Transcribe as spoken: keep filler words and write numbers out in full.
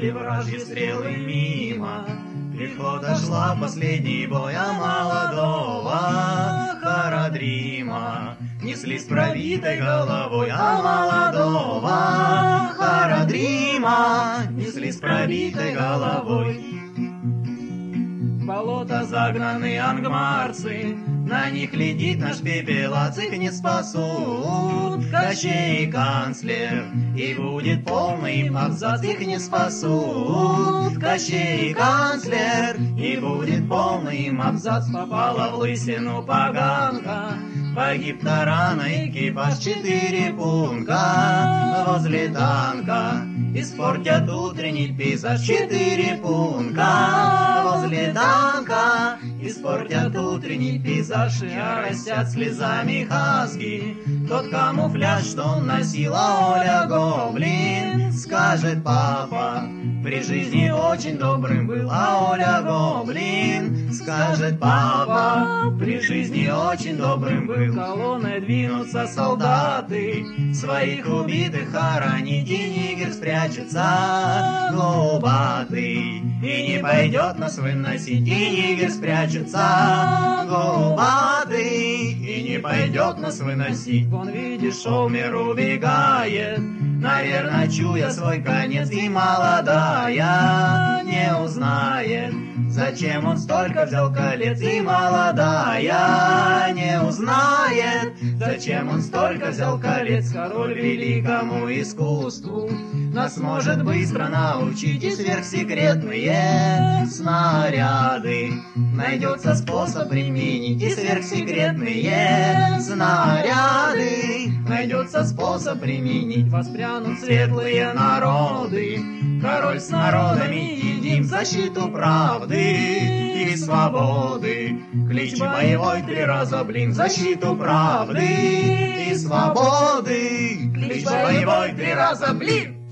Шли вражьи стрелы мимо, пехота шла в последний бой, а молодого Харадрима несли с пробитой головой, а молодого Харадрима несли с пробитой головой. В болото загнаны ангмарцы, на них глядит наш пепелац, их не спасут Кощей и канцлер, и будет полный абзац, их не спасут Кощей и канцлер, и будет полный абзац. Попала в лысину поганка, погиб таран, экипаж четыре пункта возле танка. Испортят утренний пейзаж четыре пункта возле танка. Испортят утренний пейзаж и оросят слезами хазги тот камуфляж, что он носил, а Оля Гоблин скажет: папа при жизни очень добрым был, а Оля Гоблин скажет: папа при жизни очень добрым был. Колонной двинутся солдаты, своих убитых хоронить, и нигер спрячется голубатый, и не пойдет нас выносить, и нигер спрячется голубатый, и не пойдет нас выносить. Он, видишь, Шомер убегает, наверное, чуя свой конец, и молодая не узнает, зачем он столько взял колец, и молодая не узнает, зачем он столько взял колец. Король великому искусству нас может быстро научить, и сверхсекретные снаряды найдется способ применить, и сверхсекретные снаряды найдется способ применить. Воспрянут светлые народы, король с народами едим в защиту правды и свободы. Клич боевой три раза, блин, в защиту правды и свободы. Клич боевой три раза, блин.